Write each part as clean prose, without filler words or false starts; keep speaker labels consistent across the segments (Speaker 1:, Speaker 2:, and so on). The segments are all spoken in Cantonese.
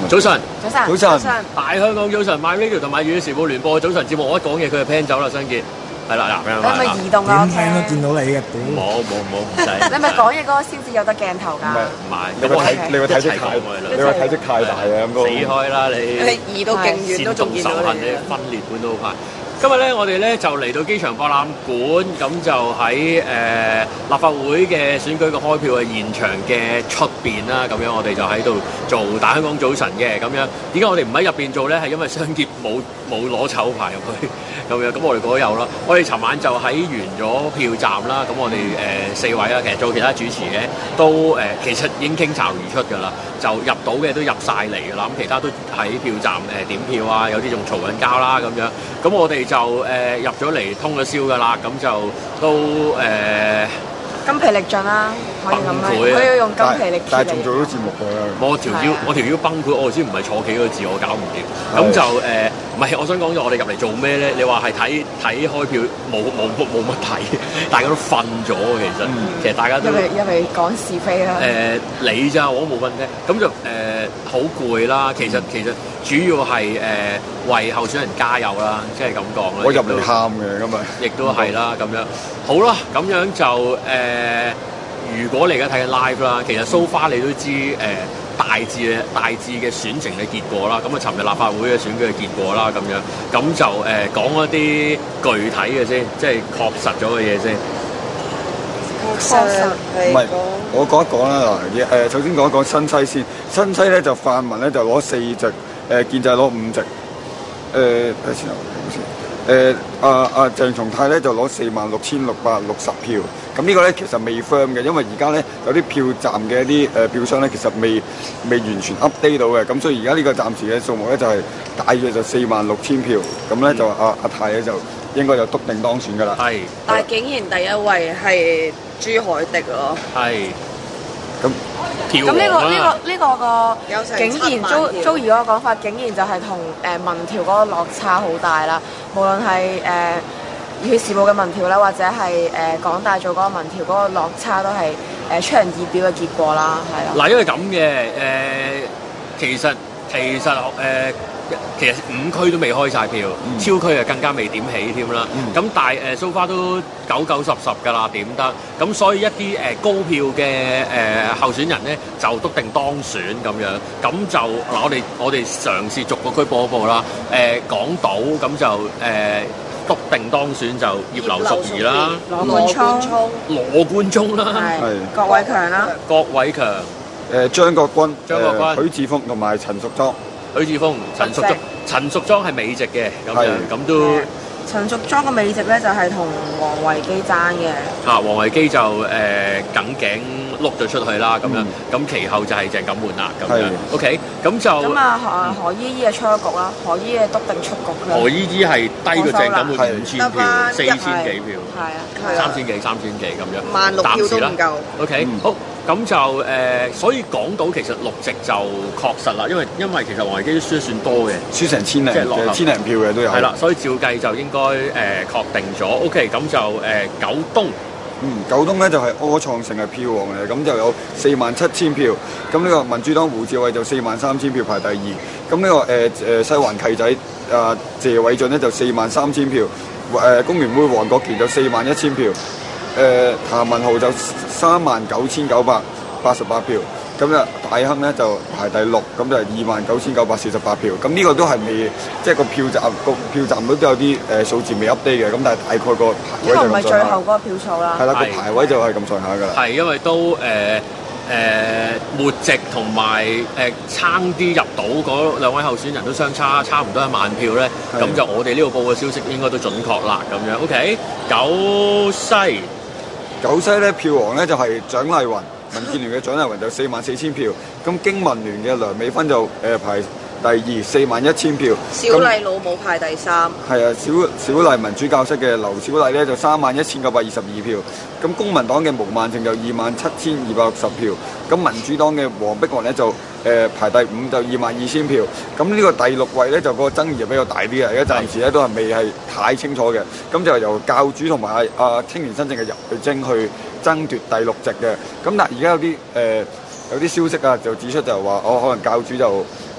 Speaker 1: 早晨，
Speaker 2: 早晨，
Speaker 1: 大香港早晨，My Radio 同埋《粵語時報》聯播早晨節目，我一講嘢佢就 pan 走啦，新傑。係啦，
Speaker 2: 你係咪移動啊？
Speaker 3: 點聽都見到你嘅，
Speaker 1: 冇，唔使。
Speaker 2: 你係咪講嘢嗰個先至有得鏡頭㗎？
Speaker 1: 唔係，
Speaker 3: 你個體積太大啊！咁
Speaker 1: 死開啦你！
Speaker 2: 你移到勁遠都仲見到你。
Speaker 1: 你分裂本都好快。今日咧，我哋咧就嚟到機場博覽館，咁就喺立法會嘅選舉嘅開票嘅現場嘅出邊啦。咁樣我哋就喺度做大香港早晨嘅咁樣。點解我哋唔喺入邊做咧？係因為商業冇攞籌牌入去咁樣。咁我哋嗰有啦。我哋尋晚就喺完咗票站啦。咁我哋4位啦，其實做其他主持嘅都其實已經傾巢而出㗎啦。就入到嘅都入晒嚟㗎啦。咁其他都喺票站點票啊，有啲仲嘈緊交啦咁樣。咁我哋就入咗嚟通咗宵㗎啦，咁就都
Speaker 2: 筋疲力盡啦，可以咁樣，佢要用筋疲力盡。
Speaker 3: 但係仲做到節目㗎。
Speaker 1: 我條腰崩潰，我頭先唔係坐企嗰個字，我搞唔掂。咁就唔係，我想講咗我哋入嚟做咩咧？你話係睇開票，冇乜睇，大家都瞓咗其實大家都入嚟
Speaker 2: 講是非啦。
Speaker 1: 你咋，我都冇瞓啫。咁就好攰啦。其實主要係為候選人加油啦，即係咁講啦。
Speaker 3: 我入嚟喊嘅咁啊，亦
Speaker 1: 都係啦咁樣。好啦，咁樣就如果你而家睇緊 live 啦，其實 so far 你都知大致嘅選情嘅結果啦。咁啊，尋日立法會嘅選舉嘅結果啦，咁樣咁就講一啲具體嘅先，即係確實咗嘅嘢先。
Speaker 2: 確實
Speaker 3: 唔係，我講一講啦嗱。首先講一講新西先。新西咧就泛民咧就攞4席，建制攞5席。睇先鄭松泰咧就攞46,660票。咁呢個咧其實未 firm 嘅，因為而家咧有啲票站嘅一啲票箱咧其實未完全 update 到嘅，咁所以而家呢個暫時嘅數目咧就係大約就46,000票。咁咧就阿泰咧就應該就篤定當選㗎啦。
Speaker 1: 係。
Speaker 4: 但係竟然第一位係朱凱廸咯。
Speaker 1: 係。
Speaker 2: 咁呢個個竟然租兒嗰個講法，竟然就係同民調嗰個落差好大啦。無論係《粵語時報》嘅民調啦，或者係港大做嗰個民調嗰個落差，都係出人意表嘅結果啦，係啦。
Speaker 1: 嗱，因為咁嘅其實5區都未開晒票，超區啊更加未點起添啦。咁但係so far都9、9、10㗎啦，點得？咁所以一啲高票嘅候選人咧就篤定當選咁樣。咁就嗱，我哋嘗試逐個區播一播啦。港島咁就篤定當選就葉劉淑儀啦，羅冠聰啦，
Speaker 2: 郭偉強啦，
Speaker 3: 張國軍、許智峰同埋陳淑莊。
Speaker 1: 許智峰、陳淑莊係美籍嘅，咁都
Speaker 2: 陳淑莊嘅美籍咧就係同王維基爭嘅。
Speaker 1: 王維基就梗頸碌咗出去啦，咁樣咁其後就係鄭錦滿啦，咁樣 OK， 咁就
Speaker 2: 何依依係出咗局啦，何依依係篤定出局啦。
Speaker 1: 何依依係低過鄭錦滿5,000票，4,000幾票，
Speaker 2: 係啊
Speaker 1: ，3,000幾咁樣
Speaker 4: ，16,000票都唔夠。
Speaker 1: OK，好。咁就所以港島其實6席就確實啦，因為其實王維基都輸得算多嘅，
Speaker 3: 輸成千零票嘅都有。
Speaker 1: 係啦，所以照計就應該確定咗。OK，咁就九東。
Speaker 3: 九東咧就係柯創盛係票王嘅，咁就有47,000票。咁呢個民主黨胡志偉就43,000票排第2。咁呢個西環契仔謝偉俊咧就43,000票。工聯會黃國健就41,000票。譚文豪就39,988票，咁就大亨咧就排第6，咁就係29,948票。咁呢個都係未，即係個票站都有啲數字未 update 嘅，咁但係大概個排位就咁上下。
Speaker 2: 呢個唔係最後嗰個票數啦。
Speaker 3: 係啦，個排位就係咁上下㗎啦。
Speaker 1: 係因為都末席同埋撐啲入到嗰2位候選人都相差唔多1萬票咧，咁就我哋呢個報嘅消息應該都準確啦，咁樣 OK。
Speaker 3: 九西咧票王咧就係蔣麗芸，民建聯嘅蔣麗芸就44,000票，咁經民聯嘅梁美芬就排第2，41,000票。
Speaker 4: 小麗老母排第3。
Speaker 3: 係啊，小麗民主教室嘅劉小麗咧就31,922票。咁公民黨嘅毛孟靜就27,260票。咁民主黨嘅黃碧雲咧就排第5，就22,000票。咁呢個第6位咧就個爭議比較大啲嘅，而家暫時咧都係未係太清楚嘅。咁就由教主同埋青年新政嘅游蕙禎去爭奪第6席嘅。咁但係而家有啲消息啊，就指出就話可能教主就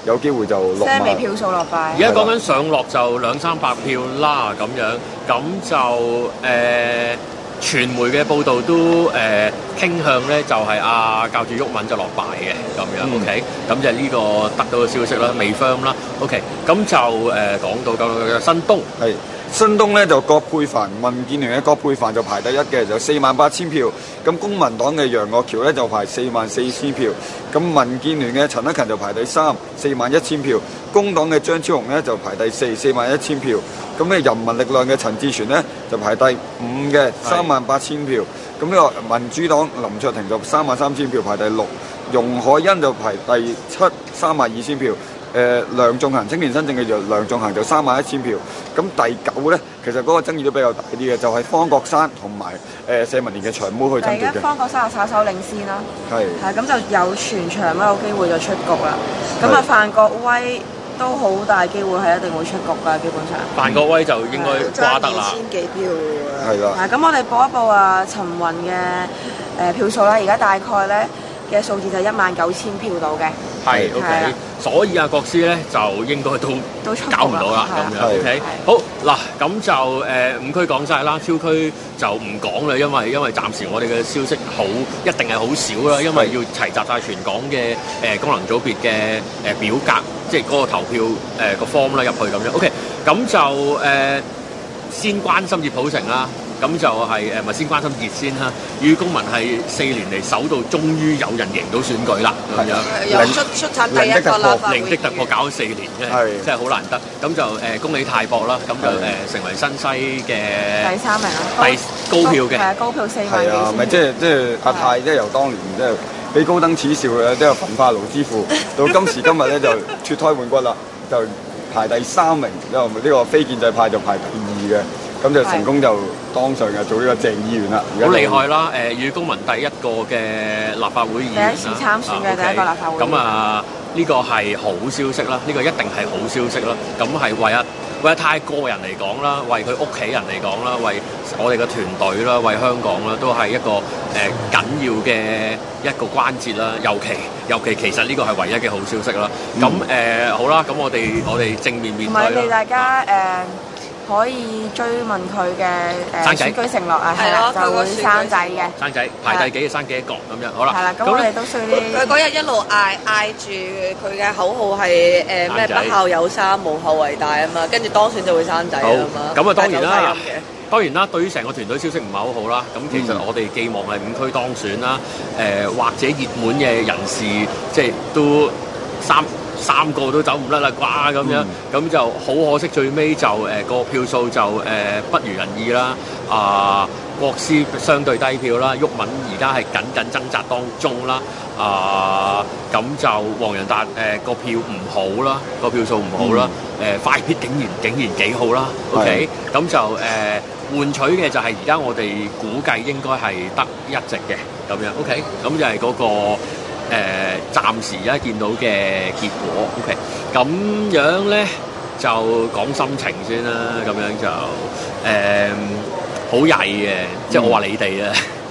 Speaker 3: 有機會就落馬。
Speaker 2: 微票數落敗。
Speaker 1: 而家講緊上落就200-300票啦，咁樣咁就傳媒嘅報道都傾向咧，就係教主毓民就落敗嘅咁樣。OK，咁就呢個得到嘅消息啦，未 firm 啦。OK，咁就講到嘅新東
Speaker 3: 係。新東咧就葛珮帆，民建聯嘅葛珮帆就排第一嘅，就48000票。咁公民黨嘅楊岳橋咧就排44000票。咁民建聯嘅陳克勤就排第三，41000票。工黨嘅張超雄咧就排第四，41000票。咁咧人民力量嘅陳志全咧就排第五嘅，38000票。咁呢個民主黨林卓廷就33000票排第六，容海恩就排第七，32000票。梁頌恆青年新政嘅梁頌恆就31000票。咁第九咧，其實嗰個爭議都比較大啲嘅，就係方國珊同埋社民連嘅長毛去爭奪嘅。
Speaker 2: 方國珊稍稍領先啦。
Speaker 3: 係
Speaker 2: 咁就有全場都有機會就出局啦。咁范國威都好大機會係一定會出局㗎，基本上。
Speaker 1: 范國威就應該瓜得啦。
Speaker 4: 2000幾票喎。
Speaker 3: 係啦。
Speaker 2: 咁我哋報一報陳雲嘅票數啦，而家大概咧嘅數字就19000票到嘅。
Speaker 1: 係 OK，所以國師咧就應該都搞唔到啦咁樣。OK，好嗱，咁就5區講晒啦，超區就唔講啦，因為暫時我哋嘅消息一定係好少啦，因為要齊集晒全港嘅功能組別嘅表格，即係嗰個投票個 form 啦入去咁樣。OK，咁就先關心熱普城啦。咁就係咪先關心熱先啦？與公民係4年嚟首度，終於有人贏到選舉啦咁樣。
Speaker 4: 又出產第一個啦，
Speaker 1: 零的突破搞咗4年嘅，真係好難得。咁就恭喜泰博啦，咁就成為新西嘅
Speaker 2: 第3名啦，
Speaker 1: 高票嘅。
Speaker 2: 係高票4萬幾。
Speaker 3: 係啊，咪即係阿泰即係由當年即係俾高登恥笑嘅，即係焚化爐之父，到今時今日咧就脫胎換骨啦，就排第3名，因為呢個非建制派就排第2嘅。咁就成功就當上嘅做呢個鄭議員啦，
Speaker 1: 好厲害啦！與公民第一個嘅立法會議員啦，
Speaker 2: 第一次參選嘅第一個立法會議員。
Speaker 1: 咁呢個係好消息啦，呢個一定係好消息啦。咁係為阿泰個人嚟講啦，為佢屋企人嚟講啦，為我哋嘅團隊啦，為香港啦，都係一個緊要嘅一個關節啦。尤其其實呢個係唯一嘅好消息啦。咁好啦，咁我哋正面面對啦。
Speaker 2: 唔係，大家可以追問佢嘅選舉承諾啊，係啦，就會生仔嘅。
Speaker 1: 生仔排第幾生幾多個咁樣，好啦。
Speaker 2: 係啦，咁我哋都需要啲。
Speaker 4: 佢嗰日一路嗌住佢嘅口號係咩不孝有三，無後為大啊嘛，跟住當選就會生仔啊嘛。
Speaker 1: 咁當然啦，對於成個團隊消息唔係好好啦。咁其實我哋寄望係5區當選啦，或者熱門嘅人士即係都三個都走唔甩啦啩咁樣，咁就好可惜，最尾就個票數就不如人意啦。國師相對低票啦，毓民而家係緊掙扎當中啦。咁就黃洋達個票唔好啦，個票數唔好啦。快必竟然幾好啦。OK，咁就換取嘅就係而家我哋估計應該係得1席嘅咁樣。OK，咁就係嗰個。暫時而家見到嘅結果 ，OK，咁樣咧就講心情先啦，咁樣就好曳嘅，即係我話你哋啊，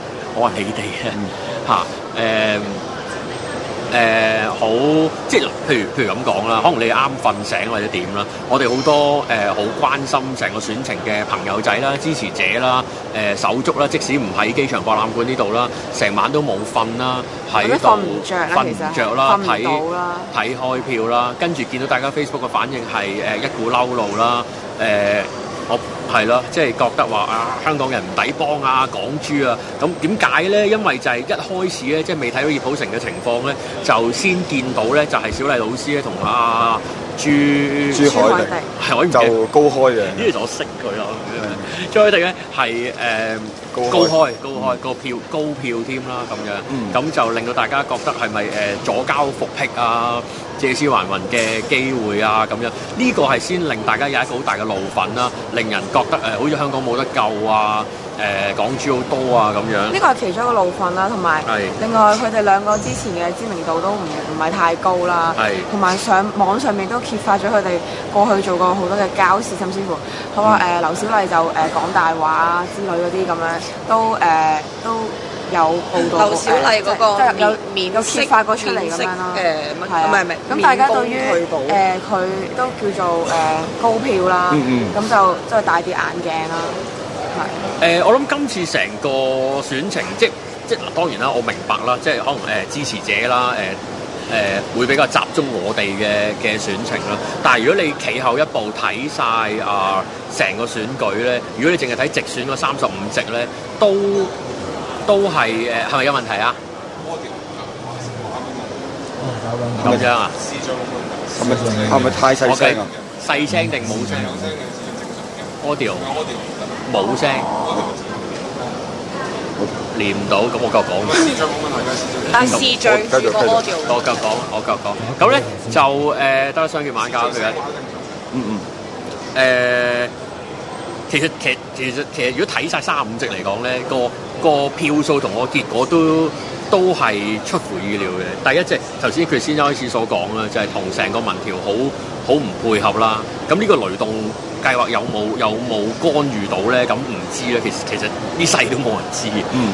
Speaker 1: 好即係譬如咁講啦，可能你啱瞓醒或者點啦，我哋好多好關心成個選情嘅朋友仔啦、支持者啦、手足啦，即使唔喺機場博覽館呢度啦，成晚都冇瞓啦，喺度瞓唔着啦，睇開票啦，跟住見到大家 Facebook 嘅反應係一股嬲怒啦，我係咯，即係覺得話香港人唔抵幫港豬啊，咁點解咧？因為就係一開始咧，即係未睇到熱普城嘅情況咧，就先見到咧，就係小麗老師咧同朱
Speaker 3: 凱廸就高開嘅，
Speaker 1: 呢個我識佢咯。朱凱廸咧係高開高票添啦，咁樣咁就令到大家覺得係咪左膠復辟借屍還魂嘅機會咁樣？呢個係先令大家有一個好大嘅怒憤啦，令人覺得好似香港冇得救港豬好多咁樣。呢
Speaker 2: 個係其中一個怒憤啦，同埋另外佢哋兩個之前嘅知名度都唔係太高啦，同埋網上面都揭發咗佢哋過去做過好多嘅膠事，甚至乎劉小麗就講大話之類嗰啲咁樣，都有報道
Speaker 4: 劉小麗嗰個
Speaker 2: 有揭發過出嚟咁樣啦。係啊，
Speaker 4: 唔係
Speaker 2: 咁大家對於佢都叫做高票啦，咁就即係戴啲眼鏡啦。係。
Speaker 1: 我諗今次成個選情，即嗱當然啦，我明白啦，即係可能支持者啦，會比較集中我哋嘅選情啦。但係如果你企後一步睇晒成個選舉咧，如果你淨係睇直選嗰35席咧，都係係咪有問題啊？咁樣啊？
Speaker 3: 係咪太細聲啊？
Speaker 1: 細聲定冇聲？Audio 冇聲。練唔到，咁我繼續講。
Speaker 4: 但視像住個 audio。
Speaker 1: 我繼續講。咁咧就得商業玩家佢嘅。其實如果睇晒35席嚟講咧，個票數同個結果都係出乎意料嘅。第一隻頭先佢先一開始所講啦，就係同成個民調好唔配合啦。咁呢個雷動計劃有冇干預到咧？咁唔知咧。其實呢世都冇人知。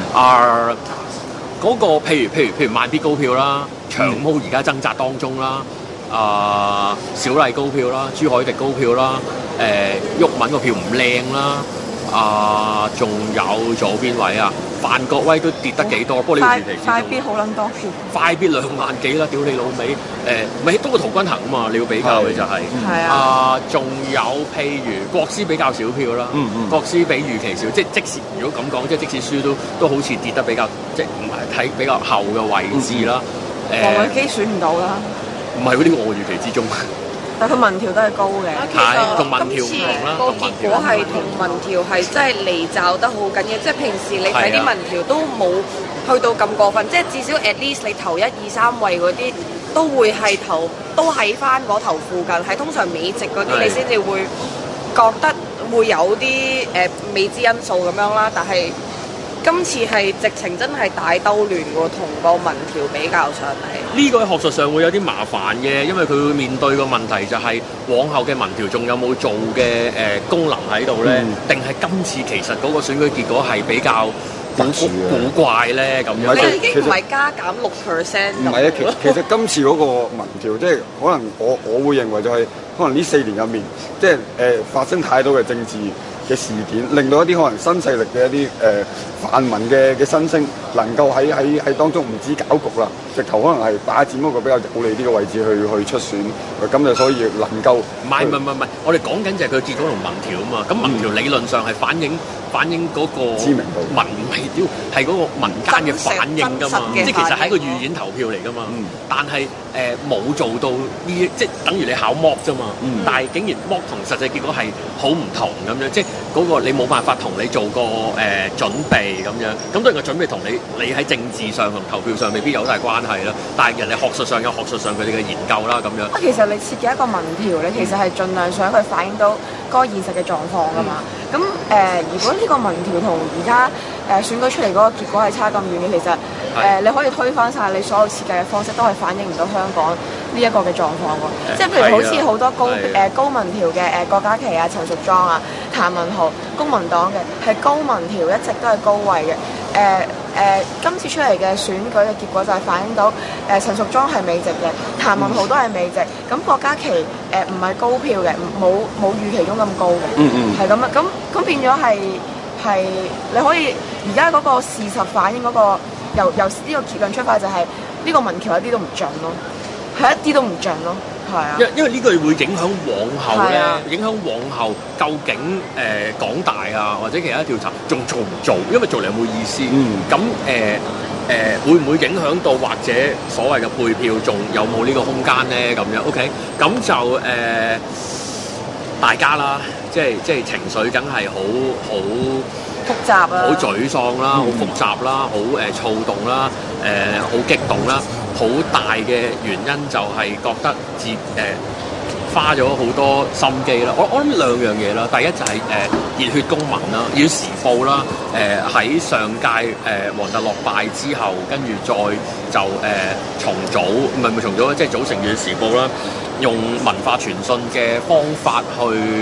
Speaker 1: 嗰個譬如慢必高票啦，長毛而家掙扎當中啦，小麗高票啦，朱凱廸高票啦，毓民個票唔靚啦，仲有左邊位啊？范國威都跌得幾多，不過呢個預期之中。
Speaker 2: 快必好撚多票。
Speaker 1: 快必2萬幾啦，屌你老味！咪多過陶君行啊嘛，你要比較嘅就係。係啊。仲有譬如國師比較少票啦。國師比預期少，即使如果咁講，即使輸都好似跌得比較，即唔係睇比較後嘅位置啦。
Speaker 2: 黃偉基選唔到啦。
Speaker 1: 唔係嗰啲我預期之中。
Speaker 2: 但佢民調都係高嘅，
Speaker 1: 係同民調唔同啦。
Speaker 4: 個結果係同民調係真係離罩得好緊要，即係平時你睇啲民調都冇去到咁過分，即係至少 at least 你頭1、2、3位嗰啲都會係都喺翻嗰頭附近，係通常美籍嗰啲你先至會覺得會有啲未知因素咁樣啦，但係今次係直情真係大兜亂喎，同個民調比較上嚟。呢
Speaker 1: 個喺學術上會有啲麻煩嘅，因為佢會面對個問題就係往後嘅民調仲有冇做嘅功能喺度咧？定係今次其實嗰個選舉結果係比較古怪咧咁樣？
Speaker 4: 你已經唔係加減6%。
Speaker 3: 唔係啊，其實今次嗰個民調，即係可能我會認為就係可能呢4年入面，即係發生太多嘅政治嘅事件，令到一啲可能新勢力嘅一啲泛民嘅新星能夠喺當中唔止搞局啦，直頭可能係霸佔嗰個比較有利啲嘅位置去出選，咁就所以能夠
Speaker 1: 唔係，我哋講緊就係佢結果同民調啊嘛，咁民調理論上係反映嗰個
Speaker 3: 知名度，
Speaker 1: 係嗰個民間嘅反應㗎嘛，即係其實係一個預演投票嚟㗎嘛，但係冇做到呢，即係等於你考 mock 啫嘛，但係竟然 mock 同實際結果係好唔同咁樣，即係嗰個你冇辦法同你做個準備咁樣，咁當然個準備同你喺政治上同投票上未必有大關係啦，但係人哋學術上有學術上佢哋嘅研究啦咁樣。
Speaker 2: 其實你設計一個民調咧，其實係盡量想佢反映到嗰個現實嘅狀況㗎嘛。咁如果呢個民調同而家選舉出嚟嗰個結果係差咁遠嘅，其實你可以推翻晒你所有設計嘅方式，都係反映唔到香港呢一個嘅狀況喎。即係譬如好似好多高民調嘅郭家麒啊、陳淑莊啊、譚文豪，公民黨嘅係高民調一直都係高位嘅。今次出嚟嘅選舉嘅結果就係反映到陳淑莊係美籍嘅，譚文豪都係美籍，咁郭家麒唔係高票嘅，冇預期中咁高嘅，係咁啊，咁變咗係你可以而家嗰個事實反映嗰個由呢個結論出發就係呢個民調一啲都唔準咯，係一啲都唔準咯。係啊，
Speaker 1: 因為呢個會影響往後咧，影響往後究竟港大啊或者其他調查仲做唔做？因為做嚟有冇意思？咁會唔會影響到或者所謂嘅配票仲有冇呢個空間咧？咁樣 OK，咁就大家啦，即係情緒梗係好
Speaker 2: 複雜啊，
Speaker 1: 好沮喪啦，好複雜啦，好躁動啦，好激動啦。好大嘅原因就係覺得花咗好多心機啦。我諗2樣嘢啦，第一就係熱血公民啦，熱血時報啦，喺上屆黃特樂敗之後，跟住再就重組，唔係重組，即係組成熱血時報啦，用文化傳信嘅方法去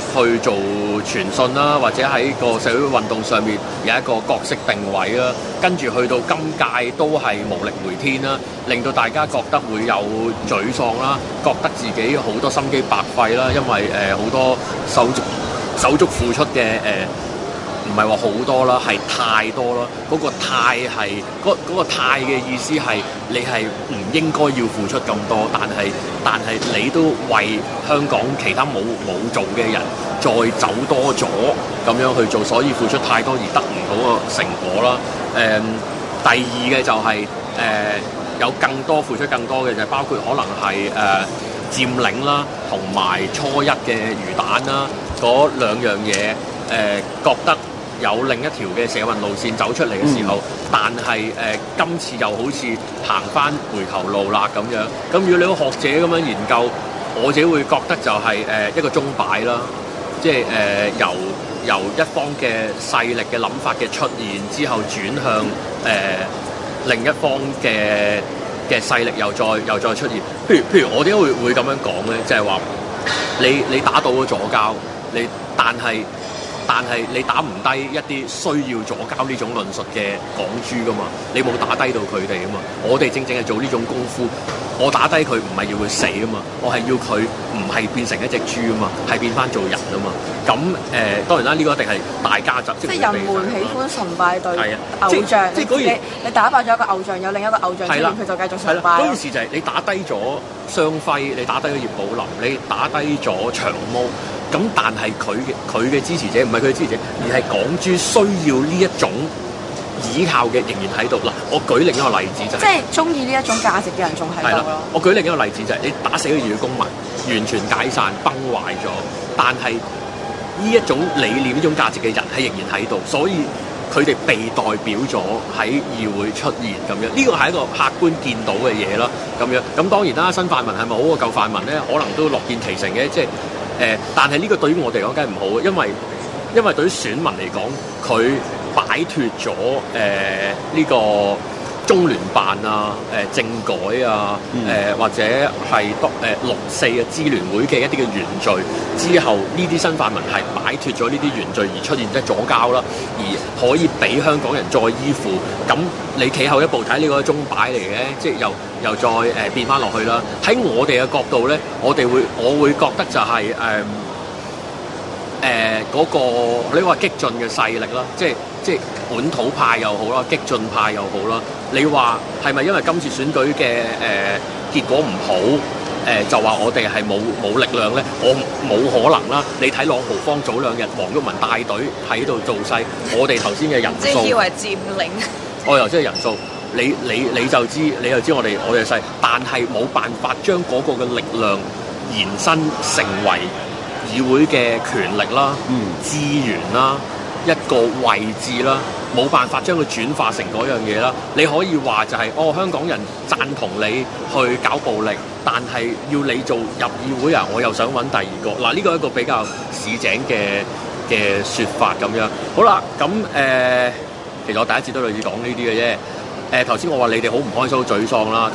Speaker 1: 去做傳訊啦，或者喺個社會運動上面有一個角色定位啦，跟住去到今屆都係無力回天啦，令到大家覺得會有沮喪啦，覺得自己好多心機白費啦，因為好多手足付出嘅唔係話好多啦，係太多啦。嗰個太係嗰個太嘅意思係你係唔應該要付出咁多，但係你都為香港其他冇做嘅人再走多咗咁樣去做，所以付出太多而得唔到個成果啦。第二嘅就係有更多付出更多嘅就係包括可能係佔領啦，同埋初一嘅魚蛋啦，嗰兩樣嘢覺得有另一條嘅社運路線走出嚟嘅時候，但係今次又好似行翻回頭路啦咁樣。咁如果你個學者咁樣研究，我自己會覺得就係一個鐘擺啦，即係由一方嘅勢力嘅諗法嘅出現之後，轉向另一方嘅勢力又再出現。譬如我點解會咁樣講咧？就係話你打倒咗左膠，但係你打唔低一啲需要左膠呢種論述嘅港豬噶嘛？你冇打低到佢哋啊嘛？我哋正係做呢種功夫，我打低佢唔係要佢死啊嘛，我係要佢唔係變成一隻豬啊嘛，係變翻做人啊嘛。咁當然啦，呢個一定係大家即係
Speaker 2: 人們喜歡崇拜對偶像，
Speaker 1: 即係
Speaker 2: 你打敗咗一個偶像，有另一個偶像出現，佢就繼續崇拜。
Speaker 1: 嗰件事就係你打低咗雙輝，你打低咗葉寶林，你打低咗長毛。咁但係佢嘅支持者唔係佢嘅支持者，而係港豬需要呢一種倚靠嘅仍然喺度。嗱，我舉另一個例子就係，
Speaker 2: 即係中意呢一種價值嘅人仲喺度咯。
Speaker 1: 我舉另一個例子就係你打死咗熱血公民，完全解散崩壞咗，但係呢一種理念、呢種價值嘅人係仍然喺度，所以佢哋被代表咗喺議會出現咁樣。呢個係一個客觀見到嘅嘢啦。咁樣咁當然啦，新泛民係咪好過舊泛民咧？可能都樂見其成嘅，即係。但係呢個對於我哋嚟講梗係唔好嘅，因為對於選民嚟講，佢擺脱咗呢個中聯辦啊、政改啊、或者係六四嘅支聯會嘅一啲嘅原罪之後，呢啲新泛民係擺脱咗呢啲原罪而出現即係左膠啦，而可以俾香港人再依附。咁你企後一步睇呢個鐘擺嚟嘅，即係又再變翻落去啦。喺我哋嘅角度咧，我會覺得就係嗰個你話激進嘅勢力啦，即係本土派又好啦，激進派又好啦。你話係咪因為今次選舉嘅結果唔好，就話我哋係冇力量咧？我冇可能啦！你睇朗豪坊早兩日，黃毓民帶隊喺度造勢，我哋頭先嘅人數，
Speaker 4: 即係以為佔領，
Speaker 1: 我又即係人數，你就知我哋細，但係冇辦法將嗰個嘅力量延伸成為議會嘅權力啦、資源啦、一個位置啦，冇辦法將佢轉化成嗰樣嘢啦。你可以話就係香港人贊同你去搞暴力，但係要你做入議會啊，我又想揾第二個。嗱，呢個係一個比較市井嘅説法咁樣。好啦，咁其實我第一次都類似講呢啲嘅啫。頭先我話你哋好唔開心、好沮喪啦。咁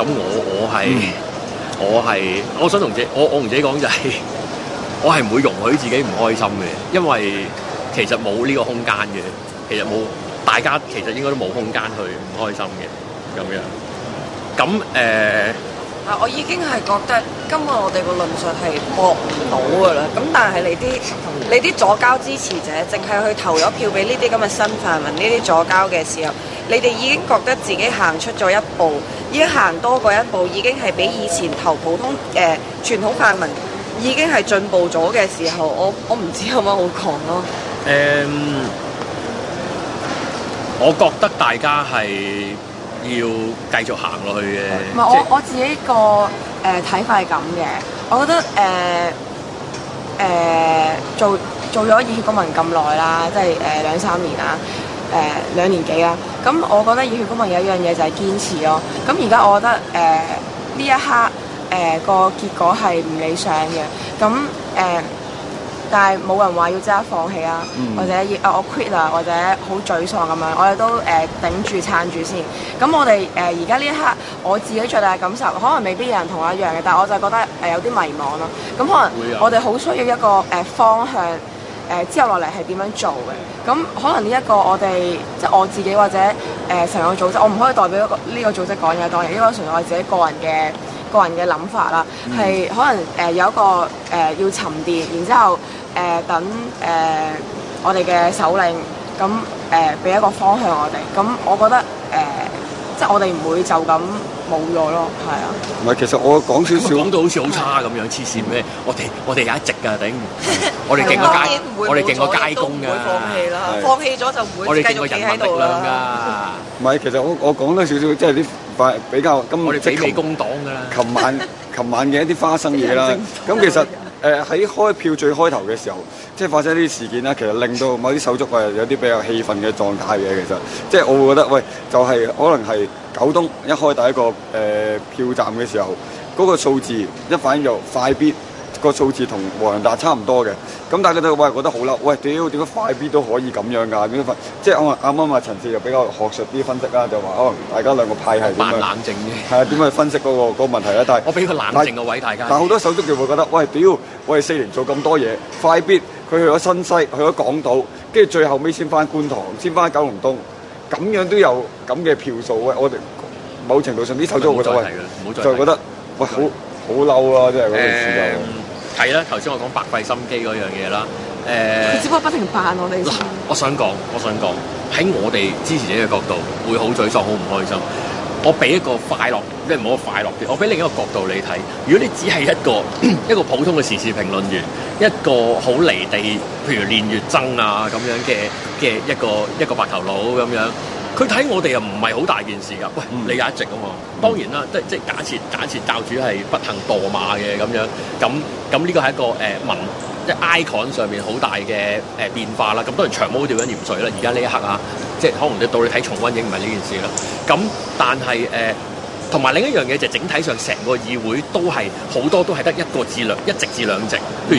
Speaker 1: 我想同我同自己講就係。我係唔會容許自己唔開心嘅，因為其實冇呢個空間嘅，其實冇大家其實應該都冇空間去唔開心嘅咁樣。咁
Speaker 4: 我已經係覺得今日我哋個論述係駁唔到㗎啦。咁但係你啲左膠支持者，淨係去投咗票俾呢啲咁嘅新泛民、呢啲左膠嘅時候，你哋已經覺得自己行出咗一步，已經行多過一步，已經係比以前投普通傳統泛民已經係進步咗嘅時候，我唔知有乜好講咯。
Speaker 1: 我覺得大家係要繼續行落去嘅。
Speaker 2: 唔係我自己個睇法係咁嘅，我覺得做咗熱血公民咁耐啦，即係2-3年啦，2年幾啦。咁我覺得熱血公民有一樣嘢就係堅持咯。咁而家我覺得呢一刻個結果係唔理想嘅。咁但係冇人話要即刻放棄啊，或者要我 quit 啊，或者好沮喪咁樣，我哋都頂住撐住先。咁我哋而家呢一刻，我自己最大嘅感受，可能未必有人同我一樣嘅，但係我就覺得有啲迷茫咯。咁可能我哋好需要一個方向。之後落嚟係點樣做嘅？咁可能呢一個我哋即係我自己或者成個組織，我唔可以代表呢個組織講嘢，當然呢個純粹我自己個人嘅諗法啦。係可能有一個要沉澱，然之後等我哋嘅首領咁俾一個方向我哋。咁我覺得即係我哋唔會就咁冇咗咯，係啊。
Speaker 3: 唔係，其實我講少少，
Speaker 1: 講到好似好差咁樣，黐線咩？我哋有一直㗎頂，我哋勁過街，我哋勁過街工㗎。
Speaker 4: 唔會放棄啦，放棄咗就唔會繼續企喺度啦。
Speaker 3: 唔係，其實我講多少少，即係啲比較今
Speaker 1: 我哋媲美工黨㗎啦。
Speaker 3: 琴晚嘅一啲花生嘢啦，咁其實喺開票最開頭嘅時候，即係發生一啲事件啦，其實令到某啲手足有啲比較氣憤嘅狀態嘅。其實即係我會覺得，喂，就係可能係九東一開第一個票站嘅時候，嗰個數字一反應就快必個數字同黃仁達差唔多嘅，咁大家都覺得好嬲，喂，點解快必都可以咁樣㗎？點解即係啱啱陳志就比較學術啲分析啦，就話可能大家兩個派係點樣？
Speaker 1: 扮冷靜嘅。
Speaker 3: 係啊，點去分析嗰個問題咧？但係
Speaker 1: 我俾個冷靜嘅位大家。
Speaker 3: 但係好多手足就會覺得，喂，屌，我哋4年做咁多嘢，快必佢去咗新西，去咗港島，跟住最後尾先翻觀塘，先翻九龍東，咁樣都有咁嘅票數喂，我哋某程度上啲手足覺得喂，就覺得喂好嬲咯，即係嗰陣時就。
Speaker 1: 係啦，頭先我講白費心機嗰樣嘢啦，
Speaker 2: 只不過不停扮我哋。
Speaker 1: 我想講喺我哋支持者嘅角度，會好沮喪，好唔開心。我俾一個快樂，即係唔好快樂啲。我俾另一個角度你睇，如果你只係一個普通嘅時事評論員，一個好離地，譬如練乙錚啊咁樣嘅一個白頭佬咁樣。佢睇我哋又唔係好大件事㗎，喂，你有一席啊嘛，當然啦，即係假設教主係不幸墮馬嘅咁樣，咁呢個係一個即係 icon 上面好大嘅變化啦。咁當然長毛掉緊鹽水啦，而家呢一刻啊，即係可能到你睇重溫已經唔係呢件事啦。咁但係同埋另一樣嘢就係整體上成個議會都係好多都係得一席至兩席，譬如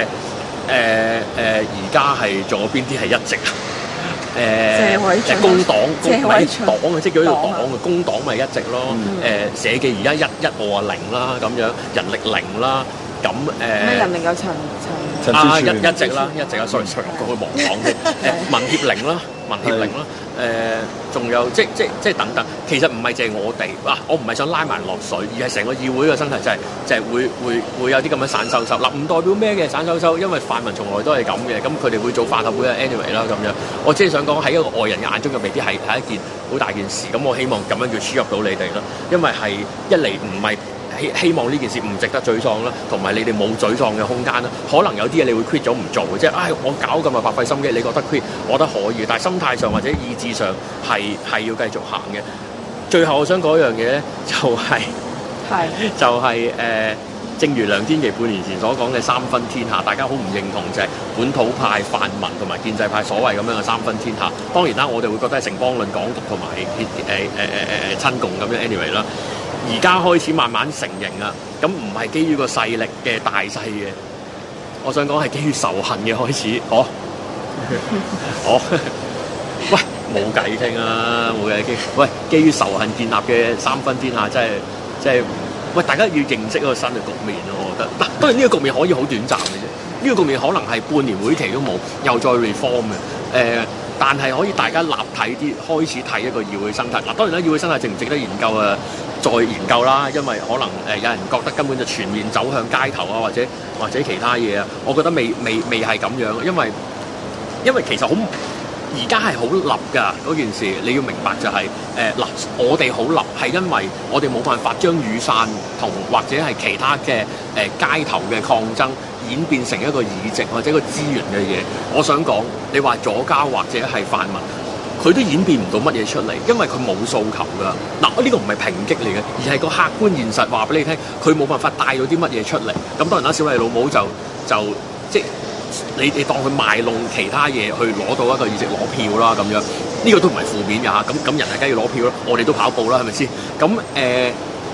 Speaker 1: 而家係仲有邊啲係一席啊？工黨啊，即係叫做黨嘅工黨咪一席咯。社記而家一我啊0啦，咁樣人力0啦，咁
Speaker 2: 咩人力有陳
Speaker 1: 一席啦，sorry，我去忙講嘅。民協0啦，仲有即係等等。其實唔係淨係我哋我唔係想拉埋落水，而係成個議會嘅生態就係會有啲咁樣散收收。嗱，唔代表咩嘅散收收，因為泛民從來都係咁嘅。咁佢哋會做飯盒會 anyway 啦咁樣。我只係想講喺一個外人嘅眼中，又未必係一件好大件事。咁我希望咁樣叫輸入到你哋啦，因為係一嚟唔係。希望呢件事唔值得沮喪啦，同埋你哋冇沮喪嘅空間啦。可能有啲嘢你會 quit 咗唔做嘅，即係我搞咁啊白費心機，你覺得 quit，我覺得可以，但係心態上或者意志上係要繼續行嘅。最後我想講一樣嘢咧，正如梁天琦半年前所講嘅三分天下，大家好唔認同就係本土派、泛民同埋建制派所謂咁樣嘅三分天下。當然啦，我哋會覺得係城邦論、港獨同埋親共咁樣 anyway 啦。而家開始慢慢成型啦，咁唔係基於個勢力嘅大細嘅，我想講係基於仇恨嘅開始。喂，冇計傾啊，冇計傾。喂，基於仇恨建立嘅三分天下，真係，喂，大家要認識一個新嘅局面咯。我覺得嗱，當然呢個局面可以好短暫嘅啫，呢個局面可能係半年會期都冇，又再 reform 嘅。但係可以大家立體啲開始睇一個議會生態。嗱，當然啦，議會生態值唔值得研究啊？再研究啦，因為可能有人覺得根本就全面走向街頭啊，或者其他嘢啊。我覺得未係咁樣，因為其實而家係好立㗎嗰件事。你要明白就係我哋好立係因為我哋冇辦法將雨傘同或者係其他嘅街頭嘅抗爭演變成一個議席或者一個資源嘅嘢。我想講，你話左膠或者係泛民，佢都演變唔到乜嘢出嚟，因為佢冇訴求㗎。嗱，呢個唔係抨擊嚟嘅，而係個客觀現實話俾你聽，佢冇辦法帶到啲乜嘢出嚟。咁當然啦，小麗老母就即係你當佢賣弄其他嘢去攞到一個議席攞票啦咁樣，呢個都唔係負面㗎嚇。咁人係梗要攞票咯，我哋都跑步啦，係咪先？咁但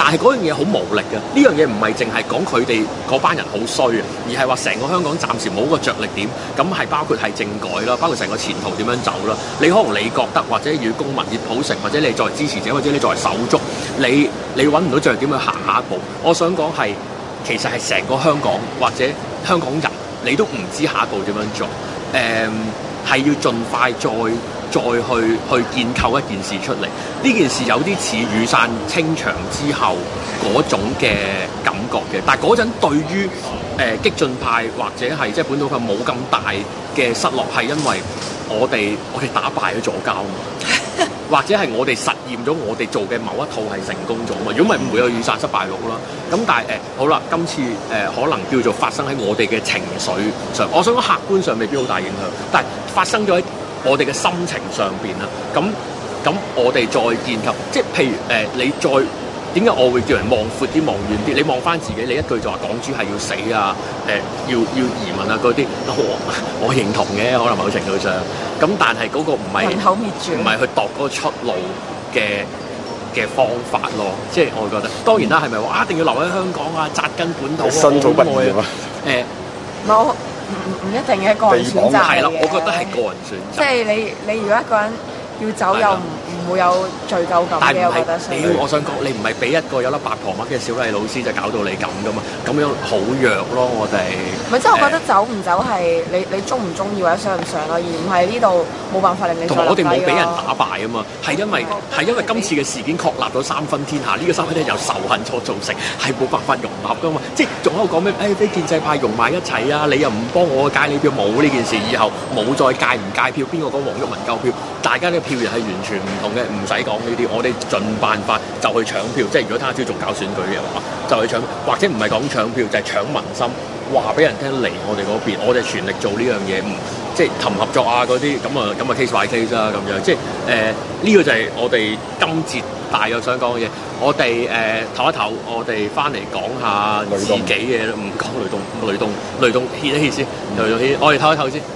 Speaker 1: 但係嗰樣嘢好無力嘅。呢樣嘢唔係淨係講佢哋嗰班人好衰啊，而係話成個香港暫時冇個着力點。咁係包括係政改啦，包括成個前途點樣走啦。你可能你覺得或者與公民與普成，或者你作為支持者，或者你作為手足，你揾唔到着力點去行下一步。我想講係其實係成個香港或者香港人，你都唔知下一步點樣做。係要盡快再去建構一件事出嚟。呢件事有啲似雨傘清場之後嗰種嘅感覺嘅，但係嗰陣對於激進派或者係即係本土派冇咁大嘅失落，係因為我哋打敗咗左膠嘛，或者係我哋實驗咗我哋做嘅某一套係成功咗嘛。如果唔係唔會有雨傘失敗錄啦。咁但係好啦，今次可能叫做發生喺我哋嘅情緒上，我想講客觀上未必好大影響，但係發生咗喺我哋嘅心情上邊啦。咁我哋再建構，即係譬如你再點解我會叫人望闊啲、望遠啲？你望翻自己，你一句就話港豬係要死啊！要移民啊嗰啲，我認同嘅，可能某程度上。咁但係嗰個唔係
Speaker 2: 人口滅絕，
Speaker 1: 唔係去度嗰個出路嘅方法咯。即係我覺得，當然啦，係咪話一定要留喺香港啊？紮根本土，
Speaker 3: 身土不二啊？
Speaker 2: 我唔一定嘅個人選擇
Speaker 1: 係啦，我覺得係個人選擇。
Speaker 2: 即係你如果一個人要走又唔會有罪疚感嘅，我覺得。
Speaker 1: 我想講你唔係俾一個有粒白婆乜嘅小麗老師就搞到你咁噶嘛？咁樣好弱咯，我哋。
Speaker 2: 唔係，即係我覺得走唔走係你中唔中意或者想唔想咯，而唔係呢度冇辦法令你。
Speaker 1: 同埋我哋冇俾人打敗啊嘛，係因為今次嘅事件確立咗三分天下，呢個三分天下由仇恨所造成，係冇辦法融合噶嘛。即係仲喺度講咩？啲建制派融埋一齊啊！你又唔幫我界你票，冇呢件事，以後冇再界唔界票，邊個講黃毓民夠票？大家嘅票源係完全唔同嘅，唔使講呢啲，我哋盡辦法就去搶票。即係如果他朝仲搞選舉嘅話，就去搶，或者唔係講搶票，就係搶民心，話俾人聽嚟我哋嗰邊，我哋全力做呢樣嘢，即係談合作啊嗰啲，咁啊 case by case 啦咁樣，即係呢個就係我哋今節大約想講嘅嘢。我哋唞一唞，我哋翻嚟講下自己嘅，唔講雷動歇一歇先，我哋唞一唞先。